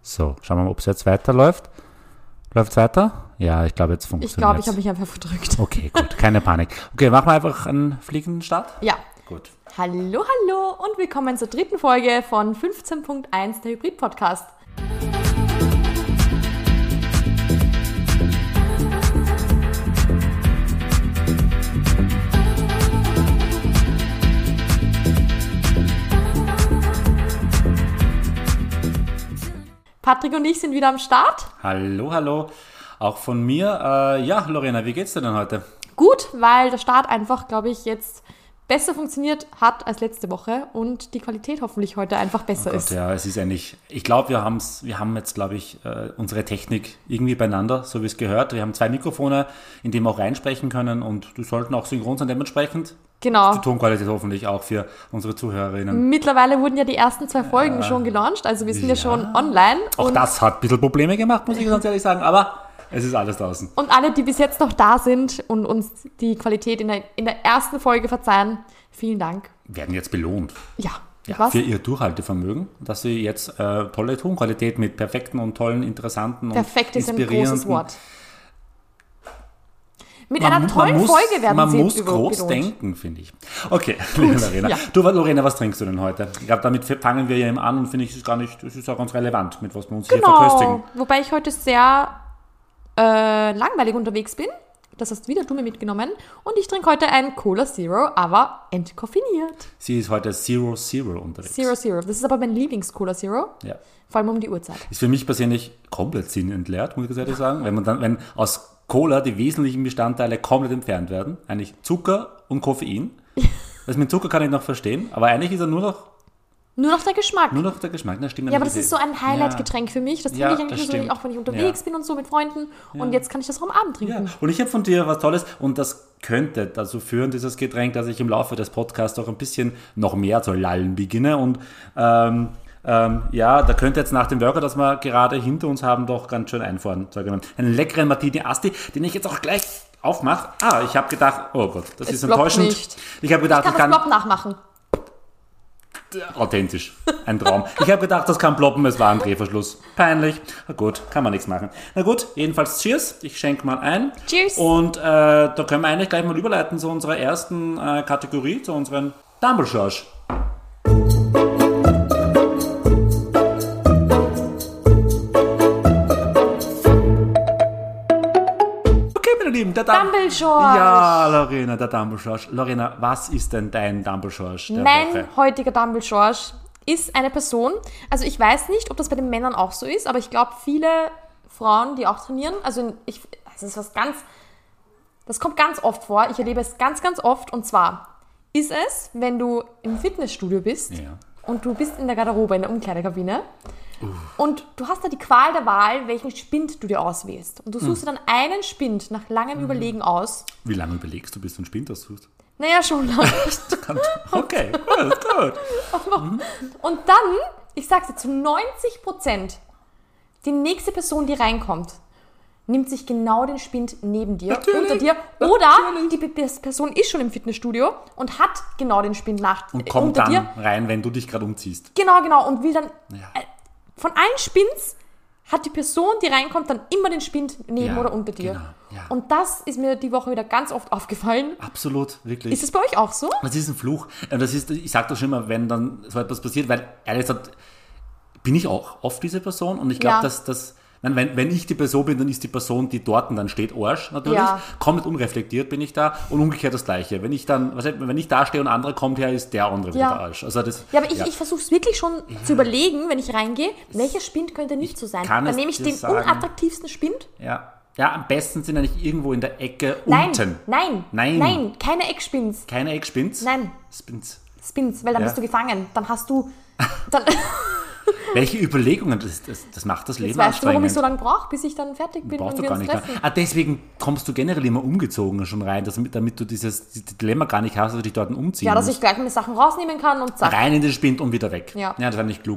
So, schauen wir mal, ob es jetzt weiterläuft. Läuft es weiter? Ja, ich glaube, jetzt funktioniert es. Ich glaube, ich habe mich einfach verdrückt. Okay, gut, keine Panik. Okay, machen wir einfach einen fliegenden Start? Ja. Gut. Hallo und willkommen zur dritten Folge von 15.1, der Hybrid-Podcast. Patrick und ich sind wieder am Start. Hallo. Auch von mir. Ja, Lorena, wie geht's dir denn heute? Gut, weil der Start einfach, glaube ich, jetzt besser funktioniert hat als letzte Woche und die Qualität hoffentlich heute einfach besser ist. Ja, es ist eigentlich, ich glaube, wir haben jetzt, glaube ich, unsere Technik irgendwie beieinander, so wie es gehört. Wir haben 2 Mikrofone, in die wir auch reinsprechen können und die sollten auch synchron sein, dementsprechend. Genau. Die Tonqualität hoffentlich auch für unsere Zuhörerinnen. Mittlerweile wurden ja die ersten 2 Folgen schon gelauncht, also wir sind ja schon online. Auch das hat ein bisschen Probleme gemacht, muss ich ganz ehrlich sagen, aber es ist alles draußen. Und alle, die bis jetzt noch da sind und uns die Qualität in der ersten Folge verzeihen, vielen Dank. Werden jetzt belohnt. Ja. Ja, für ihr Durchhaltevermögen, dass sie jetzt tolle Tonqualität mit perfekten und tollen, interessanten Perfekt und ist ein inspirierenden... großes Wort. Mit einer tollen Folge werden sie muss groß belohnt. Denken, finde ich. Okay, Lorena. Ja. Du, Lorena, was trinkst du denn heute? Ich glaube, damit fangen wir ja eben an und finde ich, das ist auch ganz relevant, mit was wir uns hier verköstigen. Wobei ich heute sehr langweilig unterwegs bin. Das hast wieder du mir mitgenommen. Und ich trinke heute ein Cola Zero, aber entkoffiniert. Sie ist heute Zero unterwegs. Zero. Das ist aber mein Lieblings-Cola Zero. Ja. Vor allem um die Uhrzeit. Ist für mich persönlich komplett sinnentleert, muss ich ganz ehrlich sagen. Wenn aus Cola die wesentlichen Bestandteile komplett entfernt werden, eigentlich Zucker und Koffein. Das mit Zucker kann ich noch verstehen, aber eigentlich ist er nur noch der Geschmack. Das stimmt. Ja, aber das ist so ein Highlight-Getränk für mich. Das trinke ich eigentlich so, auch wenn ich unterwegs bin und so mit Freunden. Ja. Und jetzt kann ich das auch am Abend trinken. Ja. Und ich habe von dir was Tolles und das könnte dazu führen, dieses Getränk, dass ich im Laufe des Podcasts auch ein bisschen noch mehr zu lallen beginne. Und da könnte jetzt nach dem Burger, das wir gerade hinter uns haben, doch ganz schön einfahren. Einen leckeren Martini Asti, den ich jetzt auch gleich aufmache. Ich habe gedacht, oh Gott, das ist enttäuschend. Nicht. Ich habe gedacht, ich kann das Ploppen nachmachen. Authentisch. Ein Traum. Ich habe gedacht, das kann ploppen, es war ein Drehverschluss. Peinlich. Na gut, kann man nichts machen. Na gut, jedenfalls Cheers. Ich schenke mal ein. Cheers. Und da können wir eigentlich gleich mal überleiten zu unserer ersten Kategorie, zu unseren Dumble-Schorsch. Der Dumble-Schorsch. Ja, Lorena, der Dumble-Schorsch. Lorena, was ist denn dein Dumble-Schorsch der Woche? Mein heutiger Dumble-Schorsch ist eine Person, also ich weiß nicht, ob das bei den Männern auch so ist, aber ich glaube, viele Frauen, die auch trainieren, das kommt ganz oft vor, ich erlebe es ganz, ganz oft, und zwar ist es, wenn du im Fitnessstudio bist und du bist in der Garderobe, in der Umkleidekabine, und du hast da die Qual der Wahl, welchen Spind du dir auswählst. Und du suchst dir dann einen Spind nach langem Überlegen aus. Wie lange überlegst du, bis du einen Spind aussuchst? Naja, schon lange. Okay, gut. Und dann, ich sag's dir, zu 90%, die nächste Person, die reinkommt, nimmt sich genau den Spind neben dir, unter dir. Oder die Person ist schon im Fitnessstudio und hat genau den Spind und kommt unter dann dir rein, wenn du dich gerade umziehst. Genau. Und will dann... Von allen Spins hat die Person, die reinkommt, dann immer den Spind neben oder unter dir. Genau, ja. Und das ist mir die Woche wieder ganz oft aufgefallen. Absolut, wirklich. Ist es bei euch auch so? Das ist ein Fluch. Ich sage das schon immer, wenn dann so etwas passiert, weil ehrlich gesagt bin ich auch oft diese Person und ich glaube, dass wenn ich die Person bin, dann ist die Person, die dort dann steht, Arsch natürlich. Ja. Komplett unreflektiert bin ich da und umgekehrt das Gleiche. Wenn ich da stehe und ein anderer kommt her, ist der andere wieder Arsch. Also aber ich versuche es wirklich schon zu überlegen, wenn ich reingehe, welcher Spind könnte nicht so sein. Dann nehme ich den unattraktivsten Spind. Ja, am besten sind eigentlich irgendwo in der Ecke unten. Nein, keine Eckspins. Keine Eckspins? Nein. Spins, weil dann bist du gefangen. Dann hast du... Welche Überlegungen, das macht das Leben anstrengend. Weißt du, warum ich so lange brauche, bis ich dann fertig bin und wir uns treffen? Deswegen kommst du generell immer umgezogen schon rein, damit du dieses Dilemma gar nicht hast, dass du dich dort umziehen musst. Ja, dass ich gleich meine Sachen rausnehmen kann und zack. Rein in den Spind und wieder weg. Ja, das war nicht klug.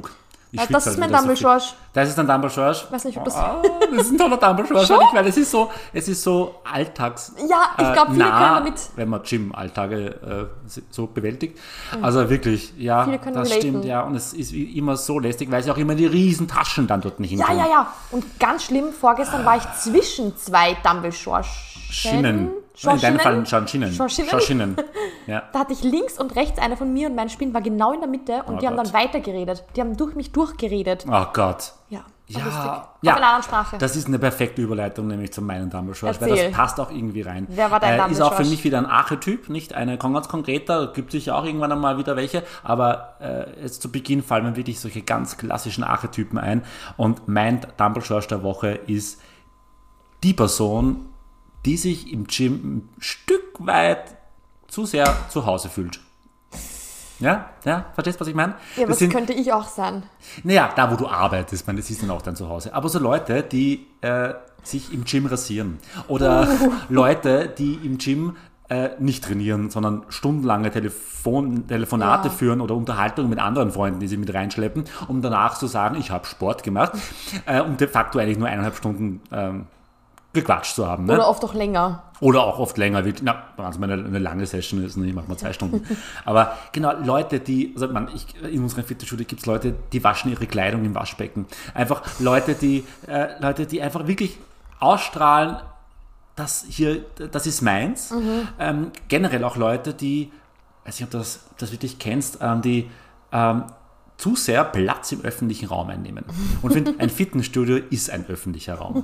Das ist mein Dumble-Schorsch. Das ist ein Dumble-Schorsch? Ich weiß nicht, ob das... das ist ein toller Dumble-Schorsch, weil es ist so alltags Ja, ich glaube, viele können damit... Wenn man Gym-Alltage so bewältigt. Also wirklich, ja, viele können das relaten. stimmt, ja. Und es ist immer so lästig, weil sie auch immer die riesen Taschen dann dort nicht hinkriegen. Ja. Und ganz schlimm, vorgestern war ich zwischen zwei Dumble-Schorschen. In deinem Fall Schienen. Ja. Da hatte ich links und rechts eine von mir und mein Spind war genau in der Mitte und die haben dann weitergeredet. Die haben durch mich durchgeredet. Oh Gott. Ja, ja, lustig. Auf einer anderen Sprache. Das ist eine perfekte Überleitung, nämlich zu meinem Dumble-Schorsch, weil das passt auch irgendwie rein. Wer war dein Dumble-Schorsch? Ist auch für mich wieder ein Archetyp, nicht eine ganz konkreter, gibt sicher auch irgendwann einmal wieder welche, aber jetzt zu Beginn fallen mir wirklich solche ganz klassischen Archetypen ein und mein Dumble-Schorsch der Woche ist die Person, die sich im Gym ein Stück weit zu sehr zu Hause fühlt. Ja, verstehst du, was ich meine? Ja, das könnte ich auch sein. Naja, da wo du arbeitest, das ist dann auch dein Zuhause. Aber so Leute, die sich im Gym rasieren oder Leute, die im Gym nicht trainieren, sondern stundenlange Telefonate führen oder Unterhaltungen mit anderen Freunden, die sie mit reinschleppen, um danach zu sagen, ich habe Sport gemacht, um de facto eigentlich nur 1,5 Stunden gequatscht zu haben. Ne? Oder oft auch länger. Oder auch oft länger. Wenn es mal eine lange Session ist, ich mache mal 2 Stunden. Aber genau, Leute, die, in unserer Fitnessstudio gibt es Leute, die waschen ihre Kleidung im Waschbecken. Einfach Leute, die einfach wirklich ausstrahlen, das ist meins. Generell auch Leute, die, weiß nicht, ob du das wirklich kennst, die zu sehr Platz im öffentlichen Raum einnehmen. Und finde, ein Fitnessstudio ist ein öffentlicher Raum.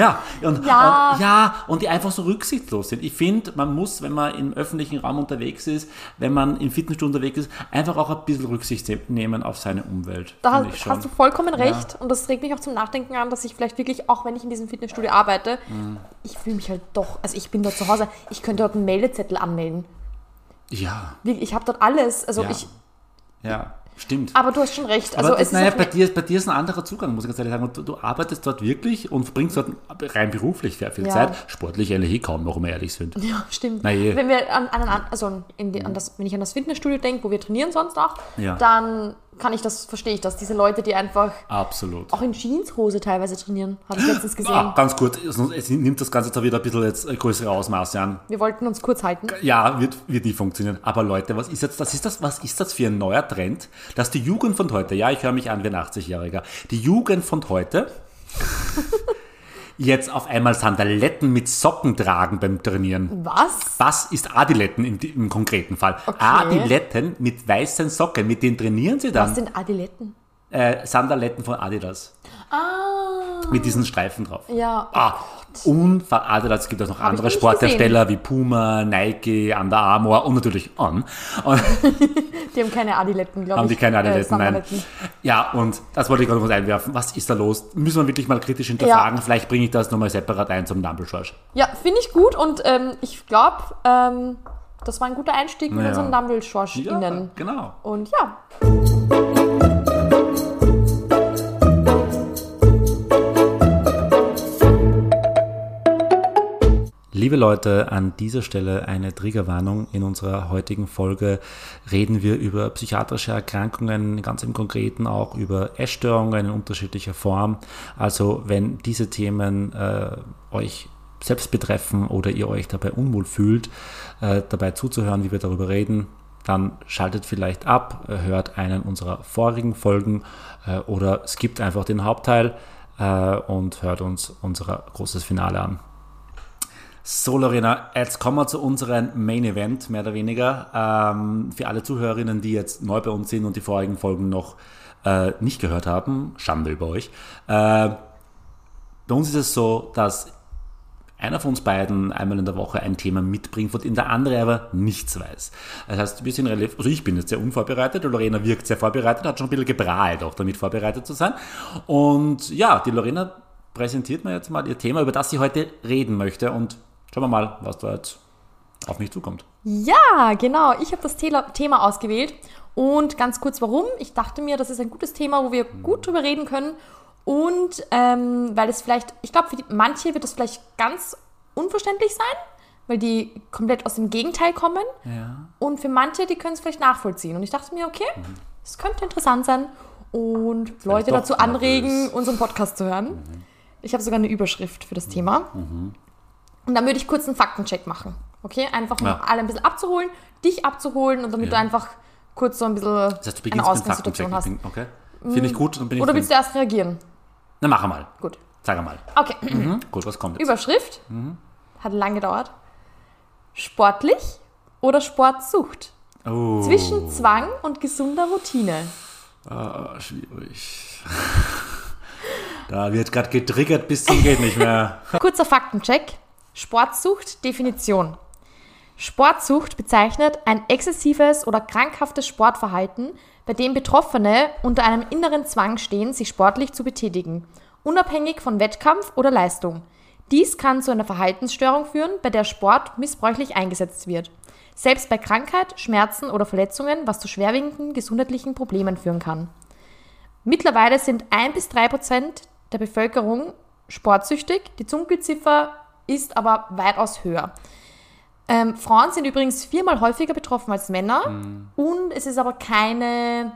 Und die einfach so rücksichtslos sind. Ich finde, man muss, wenn man im öffentlichen Raum unterwegs ist, wenn man im Fitnessstudio unterwegs ist, einfach auch ein bisschen Rücksicht nehmen auf seine Umwelt. Da hast du vollkommen recht. Und das regt mich auch zum Nachdenken an, dass ich vielleicht wirklich, auch wenn ich in diesem Fitnessstudio arbeite, ich fühle mich halt doch, also ich bin dort zu Hause, ich könnte dort einen Meldezettel anmelden. Ja. Ich habe dort alles, Ja, stimmt. Aber du hast schon recht. Also bei dir ist ein anderer Zugang, muss ich ganz ehrlich sagen. Und du arbeitest dort wirklich und verbringst dort rein beruflich sehr viel Zeit. Sportlich eigentlich kaum noch, um wir ehrlich sind. Ja, stimmt. Wenn wir wenn ich an das Fitnessstudio denke, wo wir trainieren sonst auch, dann verstehe ich das. Diese Leute, die einfach auch in Jeanshose teilweise trainieren, habe ich letztens gesehen. Ganz kurz, es nimmt das Ganze jetzt wieder ein bisschen jetzt größere Ausmaße an. Wir wollten uns kurz halten. Ja, wird nie funktionieren. Aber Leute, was ist das für ein neuer Trend, dass die Jugend von heute, ich höre mich an wie ein 80-Jähriger, die Jugend von heute jetzt auf einmal Sandaletten mit Socken tragen beim Trainieren. Was ist Adiletten im konkreten Fall? Okay. Adiletten mit weißen Socken, mit denen trainieren sie dann. Was sind Adiletten? Sandaletten von Adidas. Mit diesen Streifen drauf. Ja. Adidas gibt es noch andere Sporthersteller wie Puma, Nike, Under Armour und natürlich On. Die haben keine Adiletten, glaube ich. Haben die keine Adiletten, nein. Ja, und das wollte ich gerade mal einwerfen. Was ist da los? Müssen wir wirklich mal kritisch hinterfragen. Vielleicht bringe ich das nochmal separat ein zum Dumble-Schorsch. Ja, finde ich gut und ich glaube, das war ein guter Einstieg mit unserem Dumble-Schorsch-Innen. Ja, genau. Und Liebe Leute, an dieser Stelle eine Triggerwarnung. In unserer heutigen Folge reden wir über psychiatrische Erkrankungen, ganz im Konkreten auch über Essstörungen in unterschiedlicher Form. Also wenn diese Themen euch selbst betreffen oder ihr euch dabei unwohl fühlt, dabei zuzuhören, wie wir darüber reden, dann schaltet vielleicht ab, hört einen unserer vorigen Folgen oder skippt einfach den Hauptteil und hört uns unser großes Finale an. So, Lorena, jetzt kommen wir zu unserem Main Event, mehr oder weniger. Für alle Zuhörerinnen, die jetzt neu bei uns sind und die vorigen Folgen noch nicht gehört haben, Schande über euch. Bei uns ist es so, dass einer von uns beiden einmal in der Woche ein Thema mitbringt, von dem der andere aber nichts weiß. Das heißt, wir sind relativ, also ich bin jetzt sehr unvorbereitet, Lorena wirkt sehr vorbereitet, hat schon ein bisschen geprahlt, auch damit vorbereitet zu sein. Und ja, die Lorena präsentiert mir jetzt mal ihr Thema, über das sie heute reden möchte, und schauen wir mal, was da jetzt auf mich zukommt. Ja, genau. Ich habe das Thema ausgewählt. Und ganz kurz, warum? Ich dachte mir, das ist ein gutes Thema, wo wir gut drüber reden können. Und weil es vielleicht, ich glaube, für manche wird das vielleicht ganz unverständlich sein, weil die komplett aus dem Gegenteil kommen. Ja. Und für manche, die können es vielleicht nachvollziehen. Und ich dachte mir, okay, das könnte interessant sein. und Leute dazu anregen, unseren Podcast zu hören. Ich habe sogar eine Überschrift für das Thema. Und dann würde ich kurz einen Faktencheck machen. Okay, einfach um alle ein bisschen abzuholen, dich abzuholen und damit du einfach kurz so ein bisschen eine Ausgangssituation hast. Okay. Finde ich gut. Dann bin ich Oder willst du erst reagieren? Na, mach mal. Gut. Sag mal. Okay. Gut, was kommt jetzt? Überschrift. Hat lange gedauert. Sportlich oder Sportsucht? Zwischen Zwang und gesunder Routine. Schwierig. Da wird gerade getriggert bis zum geht nicht mehr. Kurzer Faktencheck. Sportsucht, Definition. Sportsucht bezeichnet ein exzessives oder krankhaftes Sportverhalten, bei dem Betroffene unter einem inneren Zwang stehen, sich sportlich zu betätigen, unabhängig von Wettkampf oder Leistung. Dies kann zu einer Verhaltensstörung führen, bei der Sport missbräuchlich eingesetzt wird. Selbst bei Krankheit, Schmerzen oder Verletzungen, was zu schwerwiegenden gesundheitlichen Problemen führen kann. Mittlerweile sind 1-3% der Bevölkerung sportsüchtig, die Dunkelziffer ist aber weitaus höher. Frauen sind übrigens 4-mal häufiger betroffen als Männer und es ist aber keine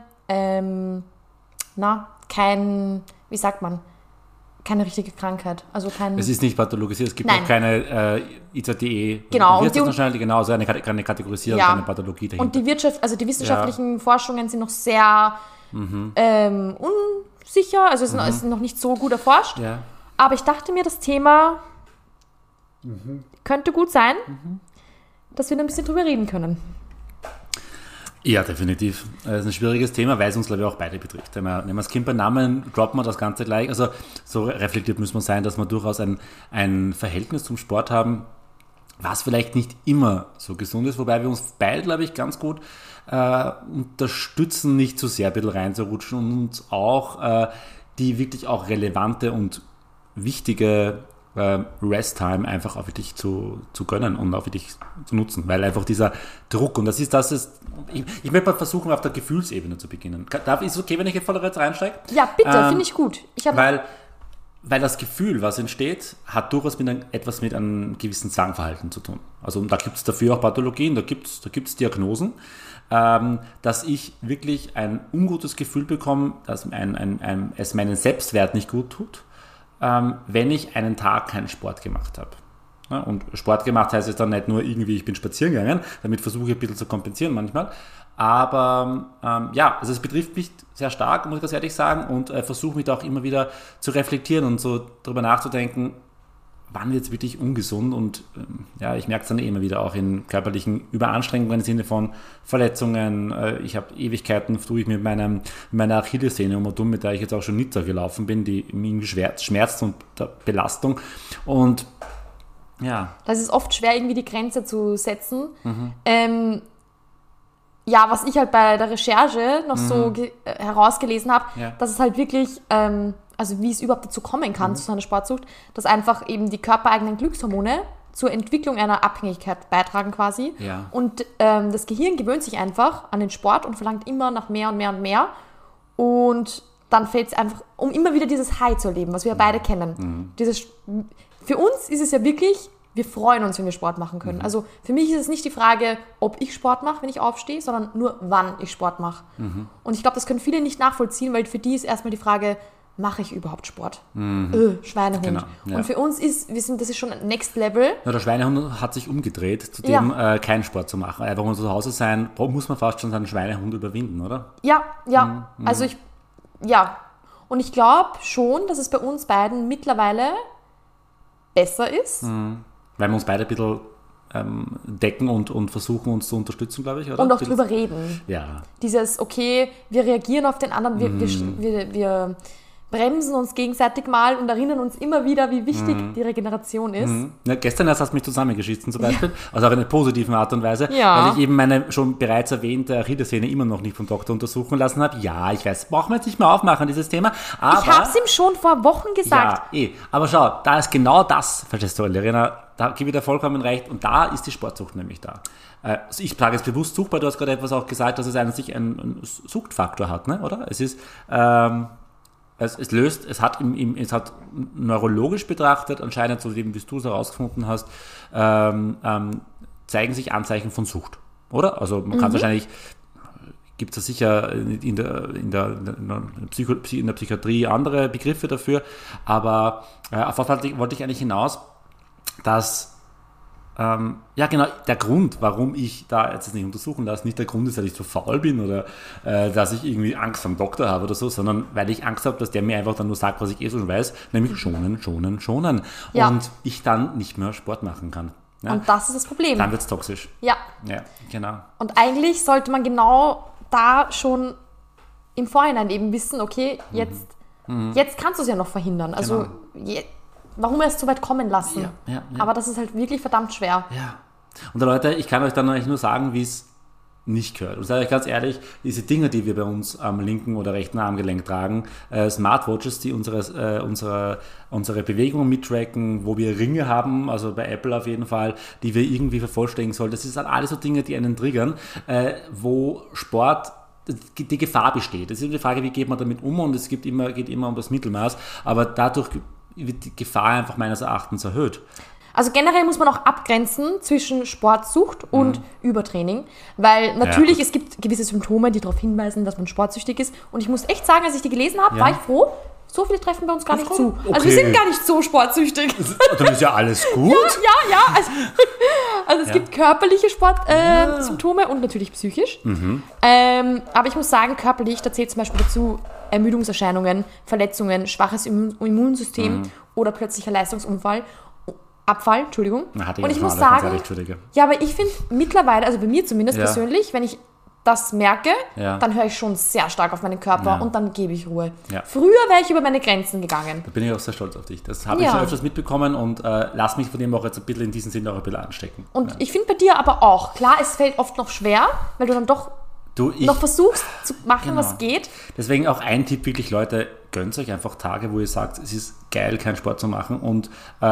richtige Krankheit. Also es ist nicht pathologisiert, es gibt auch keine IZDE. Genau. Also eine Kategorisierung, keine Pathologie dahinter. Und die wissenschaftlichen Forschungen sind noch sehr unsicher, also es ist noch nicht so gut erforscht. Ja. Aber ich dachte mir, das Thema könnte gut sein, dass wir da ein bisschen drüber reden können. Ja, definitiv. Das ist ein schwieriges Thema, weil es uns, glaube ich, auch beide betrifft. Wenn wir das Kind bei Namen droppen wir das Ganze gleich. Also so reflektiert muss man sein, dass wir durchaus ein Verhältnis zum Sport haben, was vielleicht nicht immer so gesund ist, wobei wir uns beide, glaube ich, ganz gut unterstützen, nicht zu sehr ein bisschen reinzurutschen und uns auch die wirklich auch relevante und wichtige Rest-Time einfach auch wirklich zu gönnen und auch wirklich zu nutzen, weil einfach dieser Druck, und ich möchte mal versuchen, auf der Gefühlsebene zu beginnen. Ist es okay, wenn ich jetzt voll jetzt reinsteige? Ja, bitte, finde ich gut. Weil das Gefühl, was entsteht, hat durchaus etwas mit einem gewissen Zwangverhalten zu tun. Also da gibt es dafür auch Pathologien, da gibt's Diagnosen, dass ich wirklich ein ungutes Gefühl bekomme, dass es meinen Selbstwert nicht gut tut, wenn ich einen Tag keinen Sport gemacht habe. Ja, und Sport gemacht heißt es dann nicht nur irgendwie, ich bin spazieren gegangen, damit versuche ich ein bisschen zu kompensieren manchmal. Aber also es betrifft mich sehr stark, muss ich ganz ehrlich sagen, und versuche mich da auch immer wieder zu reflektieren und so drüber nachzudenken, wann wird es wirklich ungesund, und ich merke es dann immer wieder auch in körperlichen Überanstrengungen im Sinne von Verletzungen. Ich habe Ewigkeiten, tue ich mit meiner Achillessehne mit der ich jetzt auch schon Nizza gelaufen bin, die irgendwie schmerzt und Belastung. Und ja. Das ist oft schwer, irgendwie die Grenze zu setzen. Was ich halt bei der Recherche noch so herausgelesen habe, dass es halt wirklich, wie es überhaupt dazu kommen kann, zu so einer Sportsucht, dass einfach eben die körpereigenen Glückshormone zur Entwicklung einer Abhängigkeit beitragen quasi. Ja. Und das Gehirn gewöhnt sich einfach an den Sport und verlangt immer nach mehr und mehr und mehr. Und dann fällt es einfach, um immer wieder dieses High zu erleben, was wir beide kennen. Für uns ist es ja wirklich, wir freuen uns, wenn wir Sport machen können. Also für mich ist es nicht die Frage, ob ich Sport mache, wenn ich aufstehe, sondern nur, wann ich Sport mache. Und ich glaube, das können viele nicht nachvollziehen, weil für die ist erstmal die Frage, mache ich überhaupt Sport? Schweinehund. Genau, ja. Und für uns das ist schon Next Level. Ja, der Schweinehund hat sich umgedreht, zu dem keinen Sport zu machen. Einfach nur zu Hause sein, muss man fast schon seinen Schweinehund überwinden, oder? Ja. Und ich glaube schon, dass es bei uns beiden mittlerweile besser ist. Weil wir uns beide ein bisschen decken und versuchen, uns zu unterstützen, glaube ich, oder? Und auch drüber reden. Ja. Dieses, okay, wir reagieren auf den anderen, wir bremsen uns gegenseitig mal und erinnern uns immer wieder, wie wichtig die Regeneration ist. Ja, gestern hast du mich zusammengeschissen zum Beispiel, also auf eine positive Art und Weise, weil ich eben meine schon bereits erwähnte Achillessehne immer noch nicht vom Doktor untersuchen lassen habe. Ja, ich weiß, brauchen wir jetzt nicht mehr aufmachen, dieses Thema. Aber ich habe es ihm schon vor Wochen gesagt. Ja, aber schau, da ist genau das, verstehst du, Lerina, da gebe ich dir vollkommen recht, und da ist die Sportsucht nämlich da. Also ich sage jetzt bewusst Sucht, weil du hast gerade etwas auch gesagt, dass es an sich einen Suchtfaktor hat, ne? Oder? Es ist... Es hat neurologisch betrachtet, anscheinend, so wie du es herausgefunden hast, zeigen sich Anzeichen von Sucht, oder? Also man kann wahrscheinlich gibt es sicher in der Psychiatrie andere Begriffe dafür, aber auf was wollte ich eigentlich hinaus, dass genau, der Grund, warum ich da jetzt nicht untersuchen lasse, nicht der Grund ist, dass ich zu faul bin oder dass ich irgendwie Angst vor dem Doktor habe oder so, sondern weil ich Angst habe, dass der mir einfach dann nur sagt, was ich schon weiß, nämlich schonen. Ja. Und ich dann nicht mehr Sport machen kann. Ja? Und das ist das Problem. Dann wird es toxisch. Ja, genau. Und eigentlich sollte man genau da schon im Vorhinein eben wissen, okay, jetzt kannst du es ja noch verhindern. Also warum erst so weit kommen lassen? Ja. Aber das ist halt wirklich verdammt schwer. Ja. Und Leute, ich kann euch dann eigentlich nur sagen, wie es nicht gehört. Und sage ich ganz ehrlich, diese Dinge, die wir bei uns am linken oder rechten Armgelenk tragen, Smartwatches, die unsere Bewegungen mittracken, wo wir Ringe haben, also bei Apple auf jeden Fall, die wir irgendwie vervollständigen sollen, das sind alles so Dinge, die einen triggern, wo Sport die Gefahr besteht. Das ist die Frage, wie geht man damit um, und es geht immer um das Mittelmaß, aber dadurch wird die Gefahr einfach meines Erachtens erhöht. Also generell muss man auch abgrenzen zwischen Sportsucht und Übertraining, weil natürlich es gibt gewisse Symptome, die darauf hinweisen, dass man sportsüchtig ist, und ich muss echt sagen, als ich die gelesen habe, war ich froh, so viele treffen bei uns gar nicht zu. Okay. Also wir sind gar nicht so sportsüchtig. Dann ist ja alles gut. Ja. Also es gibt körperliche Sportsymptome und natürlich psychisch. Aber ich muss sagen, körperlich, da zählt zum Beispiel dazu Ermüdungserscheinungen, Verletzungen, schwaches Immunsystem oder plötzlicher Leistungsabfall. Und ich muss sagen, aber ich finde mittlerweile, also bei mir zumindest persönlich, wenn ich das merke, dann höre ich schon sehr stark auf meinen Körper und dann gebe ich Ruhe. Ja. Früher wäre ich über meine Grenzen gegangen. Da bin ich auch sehr stolz auf dich. Das habe ich schon öfters mitbekommen, und lass mich von dem auch jetzt ein bisschen in diesem Sinne auch ein bisschen anstecken. Und ich finde bei dir aber auch, klar, es fällt oft noch schwer, weil du dann doch noch versuchst zu machen, was geht. Deswegen auch ein Tipp, wirklich Leute, gönnt euch einfach Tage, wo ihr sagt, es ist geil, keinen Sport zu machen, und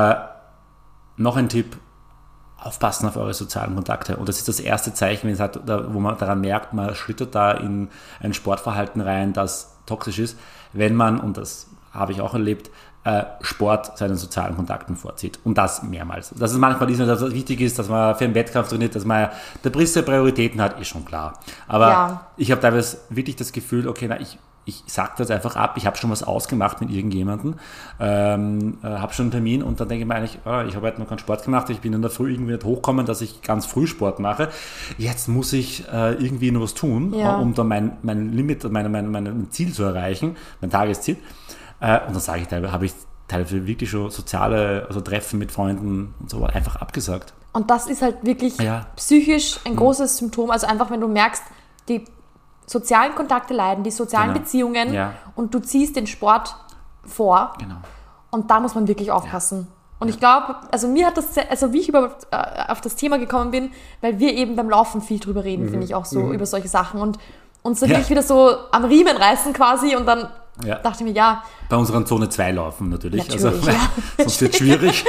noch ein Tipp, aufpassen auf eure sozialen Kontakte. Und das ist das erste Zeichen, wo man daran merkt, man schlittert da in ein Sportverhalten rein, das toxisch ist, wenn man, und das habe ich auch erlebt, Sport seinen sozialen Kontakten vorzieht. Und das mehrmals. Dass es manchmal wichtig ist, dass man für einen Wettkampf trainiert, dass man gewisse Prioritäten hat, ist schon klar. Aber ich habe teilweise wirklich das Gefühl, okay, ich sage das einfach ab, ich habe schon was ausgemacht mit irgendjemandem, habe schon einen Termin, und dann denke ich mir eigentlich, ich habe heute noch keinen Sport gemacht, ich bin in der Früh irgendwie nicht hochgekommen, dass ich ganz früh Sport mache. Jetzt muss ich irgendwie noch was tun, um dann mein Limit, mein Ziel zu erreichen, mein Tagesziel. Und dann habe ich teilweise wirklich schon soziale Treffen mit Freunden und so einfach abgesagt. Und das ist halt wirklich psychisch ein großes Symptom. Also einfach, wenn du merkst, die sozialen Kontakte leiden, die sozialen Beziehungen, und du ziehst den Sport vor. Genau. Und da muss man wirklich aufpassen. Und ich glaube, also mir hat das, also wie ich überhaupt auf das Thema gekommen bin, weil wir eben beim Laufen viel drüber reden, finde ich auch so, über solche Sachen, und uns dann wirklich wieder so am Riemen reißen quasi, und dann dachte ich mir, bei unseren Zone 2 laufen natürlich also, sonst wird es schwierig.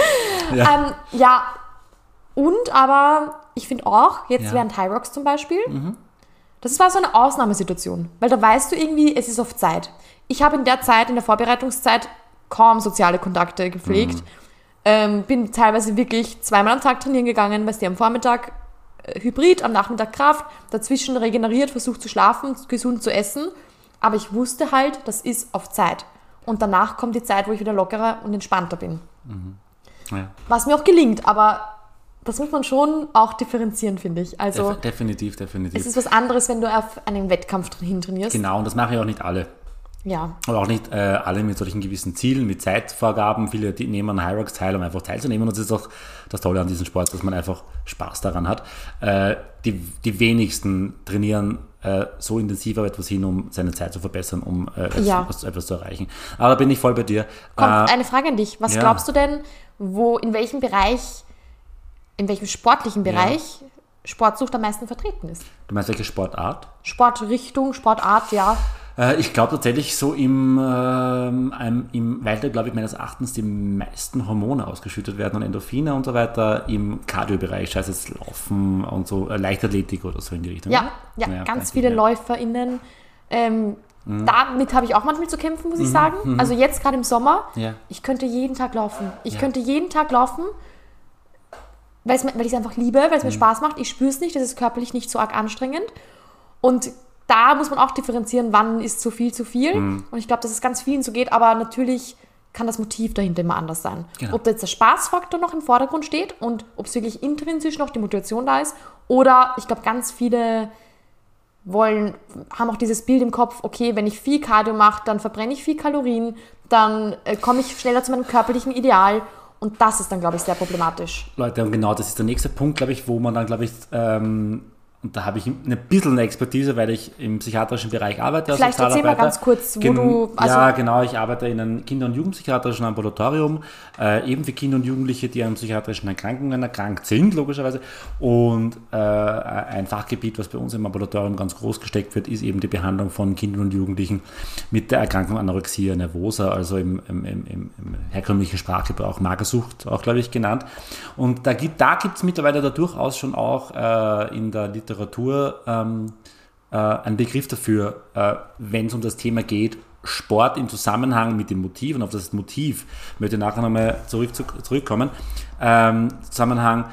Und aber ich finde auch, jetzt während High Rocks zum Beispiel, das war so eine Ausnahmesituation, weil da weißt du irgendwie, es ist auf Zeit. Ich habe in der Zeit, in der Vorbereitungszeit, kaum soziale Kontakte gepflegt. Bin teilweise wirklich 2-mal am Tag trainieren gegangen, weißt du, am Vormittag Hybrid, am Nachmittag Kraft, dazwischen regeneriert, versucht zu schlafen, gesund zu essen. Aber ich wusste halt, das ist auf Zeit. Und danach kommt die Zeit, wo ich wieder lockerer und entspannter bin. Was mir auch gelingt, aber das muss man schon auch differenzieren, finde ich. Also definitiv. Es ist was anderes, wenn du auf einen Wettkampf hintrainierst. Genau, und das machen ja auch nicht alle. Ja. Aber auch nicht alle mit solchen gewissen Zielen, mit Zeitvorgaben. Viele nehmen an High Rocks teil, um einfach teilzunehmen. Und das ist auch das Tolle an diesem Sport, dass man einfach Spaß daran hat. Die wenigsten trainieren so intensiv auf etwas hin, um seine Zeit zu verbessern, um etwas zu erreichen. Aber da bin ich voll bei dir. Eine Frage an dich. Was glaubst du denn, in welchem sportlichen Bereich Sportsucht am meisten vertreten ist? Du meinst welche Sportart? Sportrichtung, Sportart, ja. Ich glaube tatsächlich so weil da, glaube ich, meines Erachtens die meisten Hormone ausgeschüttet werden und Endorphine und so weiter im Cardio-Bereich, sei es jetzt Laufen und so, Leichtathletik oder so in die Richtung. Ja, ganz viele LäuferInnen. Damit habe ich auch manchmal zu kämpfen, muss ich sagen. Also jetzt gerade im Sommer, ich könnte jeden Tag laufen. Weil ich es einfach liebe, weil es mir Spaß macht. Ich spüre es nicht, das ist körperlich nicht so arg anstrengend. Und da muss man auch differenzieren, wann ist zu viel. Und ich glaube, dass es ganz vielen so geht, aber natürlich kann das Motiv dahinter immer anders sein. Genau. Ob da jetzt der Spaßfaktor noch im Vordergrund steht und ob es wirklich intrinsisch noch die Motivation da ist, oder ich glaube, ganz viele haben auch dieses Bild im Kopf, okay, wenn ich viel Cardio mache, dann verbrenne ich viel Kalorien, dann komme ich schneller zu meinem körperlichen Ideal, und das ist dann, glaube ich, sehr problematisch. Leute, und genau das ist der nächste Punkt, glaube ich, wo man dann, glaube ich, und da habe ich ein bisschen eine Expertise, weil ich im psychiatrischen Bereich arbeite. Vielleicht erzähl mal ganz kurz, wo du... Also ja, genau. Ich arbeite in einem Kinder- und Jugendpsychiatrischen Ambulatorium, eben für Kinder und Jugendliche, die an psychiatrischen Erkrankungen erkrankt sind, logischerweise. Und ein Fachgebiet, was bei uns im Ambulatorium ganz groß gesteckt wird, ist eben die Behandlung von Kindern und Jugendlichen mit der Erkrankung Anorexia nervosa, also im herkömmlichen Sprachgebrauch Magersucht, auch, glaube ich, genannt. Und da gibt es mittlerweile da durchaus schon auch in der Literatur ein Begriff dafür, wenn es um das Thema geht, Sport im Zusammenhang mit dem Motiv, und auf das Motiv möchte ich nachher nochmal zurückkommen, Zusammenhang,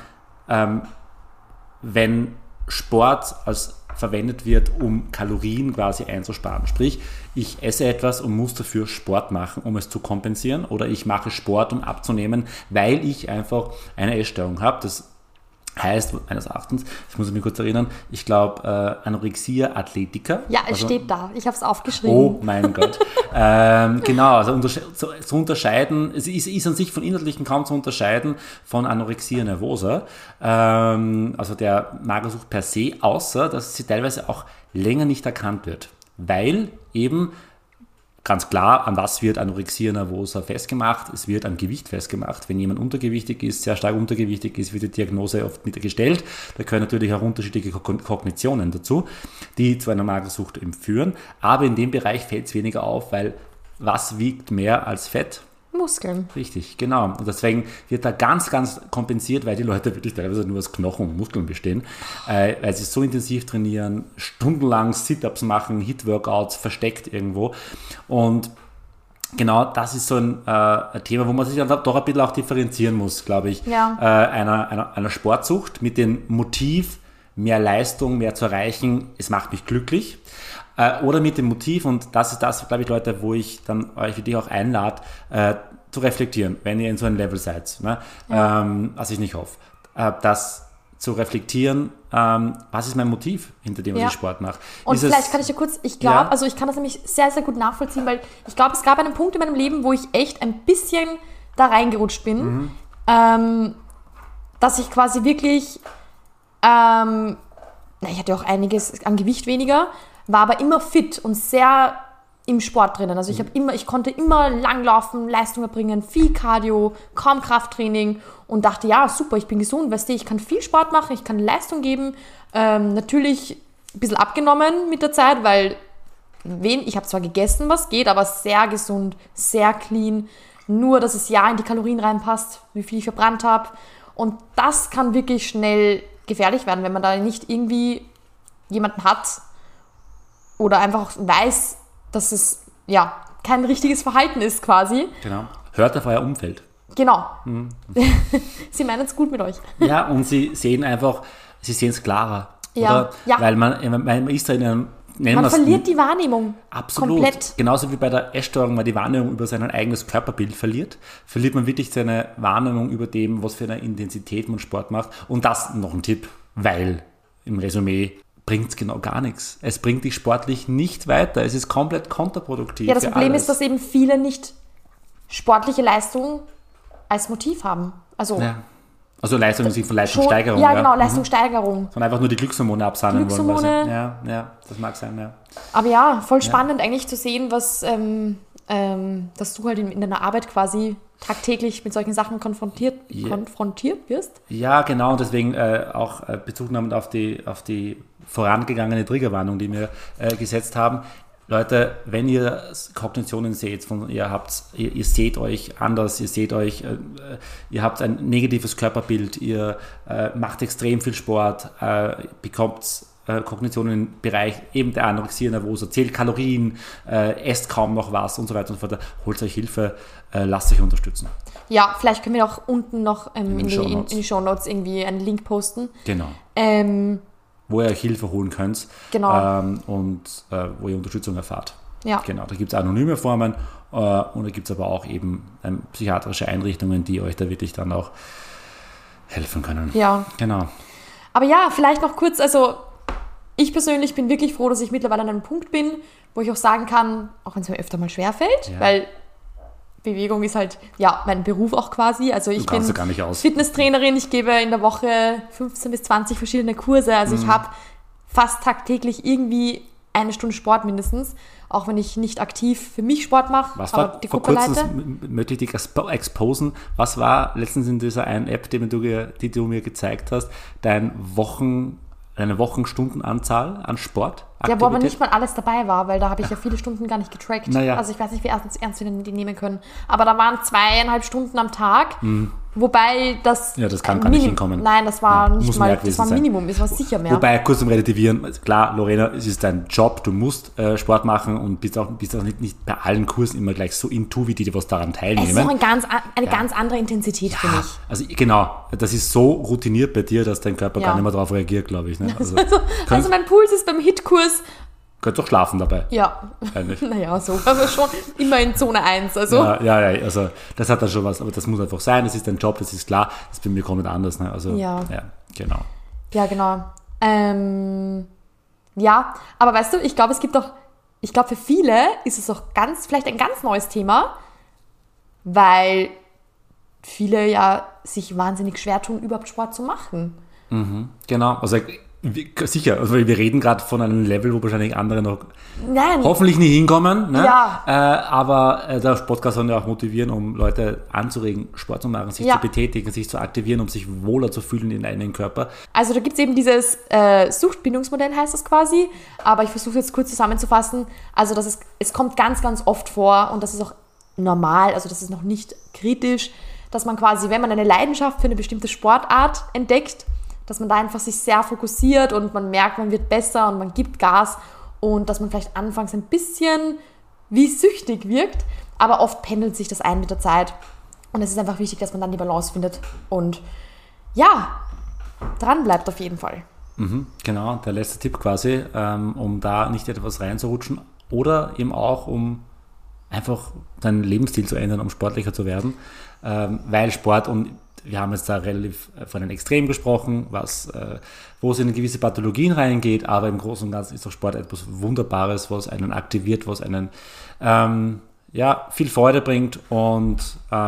wenn Sport verwendet wird, um Kalorien quasi einzusparen. Sprich, ich esse etwas und muss dafür Sport machen, um es zu kompensieren, oder ich mache Sport, um abzunehmen, weil ich einfach eine Essstörung habe. Das heißt, meines Erachtens, ich muss mich kurz erinnern, ich glaube, Anorexia Athletica. Ja, es steht da. Ich habe es aufgeschrieben. Oh mein Gott. Genau, also zu unterscheiden, es ist an sich von Inhaltlichen kaum zu unterscheiden von Anorexia nervosa, also der Magersucht per se, außer dass sie teilweise auch länger nicht erkannt wird, weil eben ganz klar, an was wird Anorexia nervosa festgemacht? Es wird am Gewicht festgemacht. Wenn jemand untergewichtig ist, sehr stark untergewichtig ist, wird die Diagnose oft mit gestellt. Da gehören natürlich auch unterschiedliche Kognitionen dazu, die zu einer Magersucht führen. Aber in dem Bereich fällt es weniger auf, weil was wiegt mehr als Fett? Muskeln. Richtig, genau. Und deswegen wird da ganz, ganz kompensiert, weil die Leute wirklich teilweise nur aus Knochen und Muskeln bestehen, weil sie so intensiv trainieren, stundenlang Sit-Ups machen, Hit-Workouts, versteckt irgendwo. Und genau das ist so ein Thema, wo man sich dann doch ein bisschen auch differenzieren muss, glaube ich, einer Sportsucht mit dem Motiv, mehr Leistung, mehr zu erreichen, es macht mich glücklich. Oder mit dem Motiv, und das ist das, glaube ich, Leute, wo ich dann euch für dich auch einlade, zu reflektieren, wenn ihr in so einem Level seid, ne? Was ich nicht hoffe, das zu reflektieren, was ist mein Motiv hinter dem, was ich Sport mache. Und vielleicht kann ich ja kurz, ich glaube, also ich kann das nämlich sehr, sehr gut nachvollziehen, weil ich glaube, es gab einen Punkt in meinem Leben, wo ich echt ein bisschen da reingerutscht bin, dass ich quasi wirklich, ich hatte auch einiges an Gewicht weniger, war aber immer fit und sehr im Sport drinnen. Also ich konnte immer langlaufen, Leistung erbringen, viel Cardio, kaum Krafttraining und dachte, ja, super, ich bin gesund, weißt du, ich kann viel Sport machen, ich kann Leistung geben. Natürlich ein bisschen abgenommen mit der Zeit, weil ich habe zwar gegessen, was geht, aber sehr gesund, sehr clean. Nur, dass es in die Kalorien reinpasst, wie viel ich verbrannt habe. Und das kann wirklich schnell gefährlich werden, wenn man da nicht irgendwie jemanden hat, oder einfach weiß, dass es kein richtiges Verhalten ist quasi. Genau. Hört auf euer Umfeld. Genau. Sie meinen es gut mit euch. Ja, und sie sehen es klarer. Ja. Oder? Ja. Weil man ist da in einem... Man verliert die Wahrnehmung. Absolut. Komplett. Genauso wie bei der Essstörung, man die Wahrnehmung über sein eigenes Körperbild verliert man wirklich seine Wahrnehmung über dem, was für eine Intensität man Sport macht. Und das noch ein Tipp, weil im Resümee bringt es genau gar nichts. Es bringt dich sportlich nicht weiter. Es ist komplett kontraproduktiv. Ja, das Problem ist, dass eben viele nicht sportliche Leistung als Motiv haben. Also Leistung im Sinne von Leistungssteigerung. Ja, genau, Leistungssteigerung. Sondern einfach nur die Glückshormone absammeln wollen. Ja, das mag sein, ja. Aber voll spannend eigentlich zu sehen, was, dass du halt in deiner Arbeit quasi tagtäglich mit solchen Sachen konfrontiert wirst. Ja, genau, und deswegen auch bezugnahmend auf die vorangegangene Triggerwarnung, die wir gesetzt haben. Leute, wenn ihr Kognitionen seht, ihr seht euch anders, ihr habt ein negatives Körperbild, ihr macht extrem viel Sport, bekommt Kognitionen im Bereich eben der Anorexia nervosa, zählt Kalorien, esst kaum noch was und so weiter und so fort, holt euch Hilfe, lasst euch unterstützen. Ja, vielleicht können wir auch unten noch in die Shownotes irgendwie einen Link posten. Genau. wo ihr euch Hilfe holen könnt. Genau. Und wo ihr Unterstützung erfahrt. Ja. Genau, da gibt es anonyme Formen und da gibt es aber auch eben psychiatrische Einrichtungen, die euch da wirklich dann auch helfen können. Ja. Genau. Aber ja, vielleicht noch kurz, also ich persönlich bin wirklich froh, dass ich mittlerweile an einem Punkt bin, wo ich auch sagen kann, auch wenn es mir öfter mal schwerfällt, weil Bewegung ist halt, mein Beruf auch quasi. Also ich bin Fitnesstrainerin, ich gebe in der Woche 15 bis 20 verschiedene Kurse. Also ich habe fast tagtäglich irgendwie 1 Stunde Sport mindestens, auch wenn ich nicht aktiv für mich Sport mache, aber die Gruppe leite. Möchte ich dich exposen. Was war letztens in dieser einen App, die du mir gezeigt hast, deine Wochenstundenanzahl an Sport? Ja, wo aber nicht mal alles dabei war, weil da habe ich ja viele Stunden gar nicht getrackt. Also ich weiß nicht, wie ernst wir die nehmen können. Aber da waren 2,5 Stunden am Tag, wobei das... Ja, das kann gar nicht hinkommen. Nein, das war nicht mal, das war ein Minimum, es war sicher mehr. Wobei, kurz zum Relativieren, klar, Lorena, es ist dein Job, du musst Sport machen und bist auch nicht bei allen Kursen immer gleich so into, wie die was daran teilnehmen. Es ist auch eine ganz andere Intensität für mich. Also genau, das ist so routiniert bei dir, dass dein Körper gar nicht mehr darauf reagiert, glaube ich. Ne? Also mein Puls ist beim HIIT-Kurs... Könnt doch schlafen dabei. Ja, naja, so, aber schon immer in Zone 1. Also. Ja, also das hat dann schon was, aber das muss einfach sein, das ist dein Job, das ist klar, das ist bei mir komplett anders. Ne? Also, genau. Ja, genau. Aber weißt du, ich glaube, für viele ist es auch vielleicht ein ganz neues Thema, weil viele ja sich wahnsinnig schwer tun, überhaupt Sport zu machen. Genau, also sicher, also wir reden gerade von einem Level, wo wahrscheinlich andere noch hoffentlich nie hinkommen. Ne? Ja. Aber der Podcast soll ja auch motivieren, um Leute anzuregen, Sport zu machen, sich zu betätigen, sich zu aktivieren, um sich wohler zu fühlen in einem Körper. Also da gibt es eben dieses Suchtbindungsmodell, heißt das quasi. Aber ich versuche jetzt kurz zusammenzufassen. Also es kommt ganz, ganz oft vor und das ist auch normal, also das ist noch nicht kritisch, dass man quasi, wenn man eine Leidenschaft für eine bestimmte Sportart entdeckt, dass man da einfach sich sehr fokussiert und man merkt, man wird besser und man gibt Gas und dass man vielleicht anfangs ein bisschen wie süchtig wirkt, aber oft pendelt sich das ein mit der Zeit und es ist einfach wichtig, dass man dann die Balance findet und dran bleibt auf jeden Fall. Genau, der letzte Tipp quasi, um da nicht etwas reinzurutschen oder eben auch, um einfach deinen Lebensstil zu ändern, um sportlicher zu werden, weil Sport und wir haben jetzt da relativ von einem Extrem gesprochen, wo es in gewisse Pathologien reingeht, aber im Großen und Ganzen ist doch Sport etwas Wunderbares, was einen aktiviert, was einen viel Freude bringt und